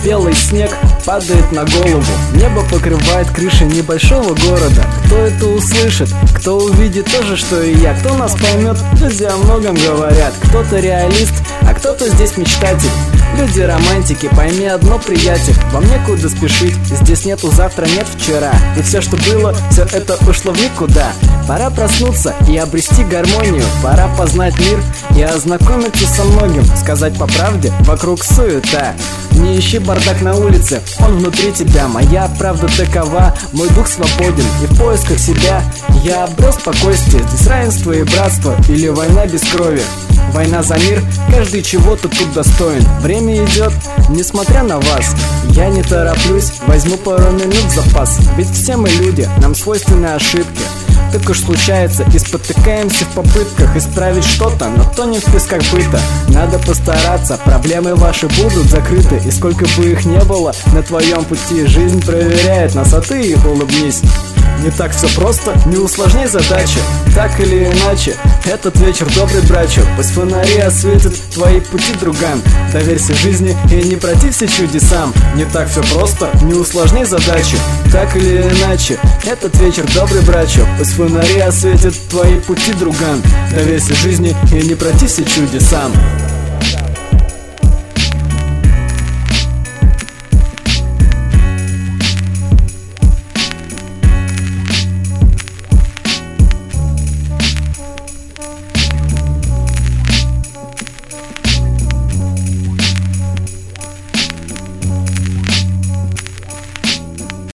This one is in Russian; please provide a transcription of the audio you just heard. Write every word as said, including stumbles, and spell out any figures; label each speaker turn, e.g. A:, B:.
A: белый снег падает на голову, небо покрывает крыши небольшого города. Кто это услышит, кто увидит то же, что и я, кто нас поймет, люди о многом говорят. Кто-то реалист, а кто-то здесь мечтатель. Люди романтики, пойми одно, приятель, вам некуда спешить, здесь нету завтра, нет вчера. И все, что было, все это ушло в никуда. Пора проснуться и обрести гармонию, пора познать мир и ознакомиться со многим. Сказать по правде, вокруг суета. Не ищи бардак на улице, он внутри тебя. Моя правда такова, мой дух свободен, и в поисках себя я обрел спокойствие. Здесь равенство и братство, или война без крови. Война за мир, каждый чего-то тут достоин. Время идет, несмотря на вас. Я не тороплюсь, возьму пару минут в запас. Ведь все мы люди, нам свойственны ошибки. Так уж случается, и спотыкаемся в попытках исправить что-то, но тонем в песках быта. Надо постараться, проблемы ваши будут закрыты, и сколько бы их не было на твоем пути, жизнь проверяет нас, а ты их улыбнись. Не так все просто, не усложняй задачи. Так или иначе, этот вечер добрый, брачок. Пусть фонари осветят твои пути, друган. Доверься жизни и не протився чудесам. Не так все просто, не усложняй задачи. Так или иначе, этот вечер добрый, брачок. Пусть фонари осветят твои пути, друган. Доверься жизни и не протився чудесам.